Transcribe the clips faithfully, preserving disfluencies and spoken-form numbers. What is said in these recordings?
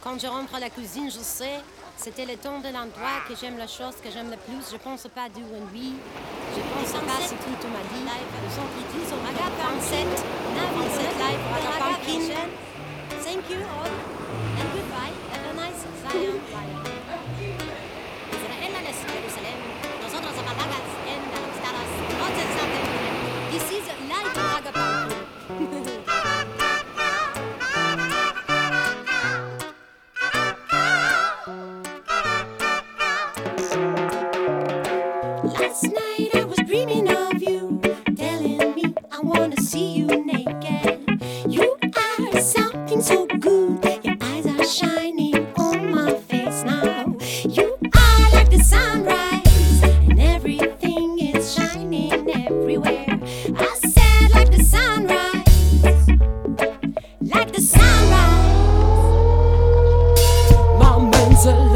Quand je rentre à la cuisine, je sais, c'était le ton de l'endroit que j'aime la chose que j'aime le plus. Je pense pas du oui. Je pense pas ce que tu m'as dit. Le son qui dit au vingt-sept, vingt-sept live, Ragapumpkin. Thank you all and goodbye. Have a nice Zion life. Israel es Jerusalem. Nosotros apagadas en las caras. Noches something. This is live Ragapumpkin. Last night I was dreaming of you, telling me I wanna see you naked. You are something so good, your eyes are shining on my face now. You are like the sunrise, and everything is shining everywhere. I said like the sunrise, like the sunrise. My man's alive.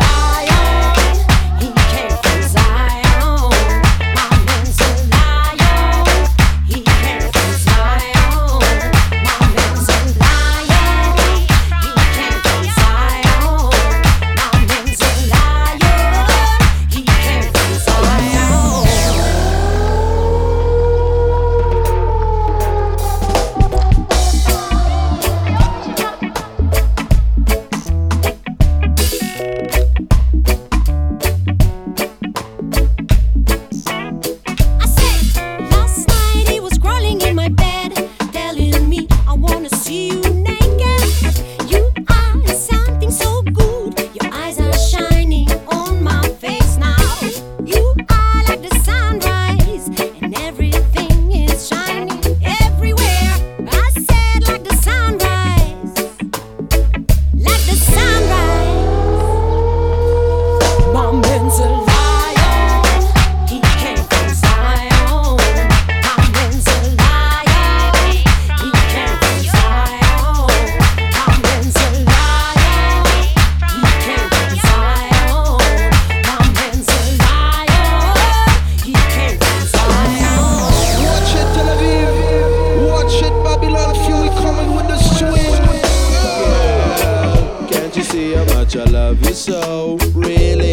I love you so, really,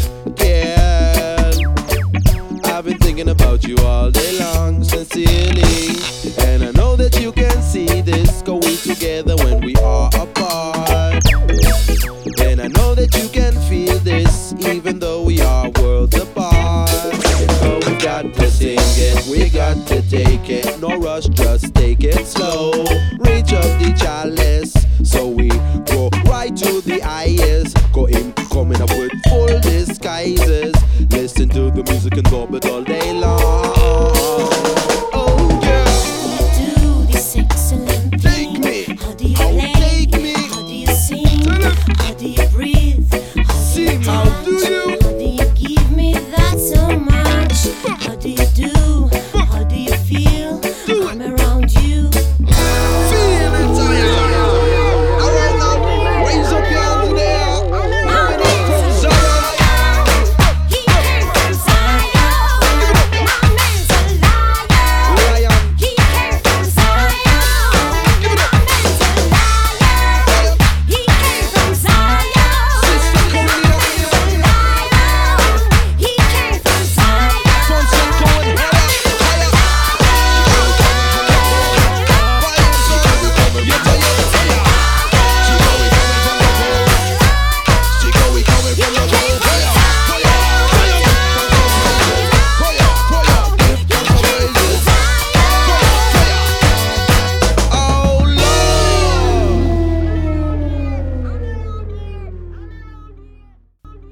yeah. I've been thinking about you all day long, sincerely. And I know that you can see this going together when we are apart. And I know that you can feel this even though we are worlds apart. So we got to sing it, we got to take it. No rush, just take it slow. Reach up the chalice so we go right to the highest. Go in, coming up with full disguises. Listen to the music and bump it all day long. Oh yeah. Do this excellent thing. Take me. How do you Oh, play? take me. How do you sing? How do you breathe? How do you See talk?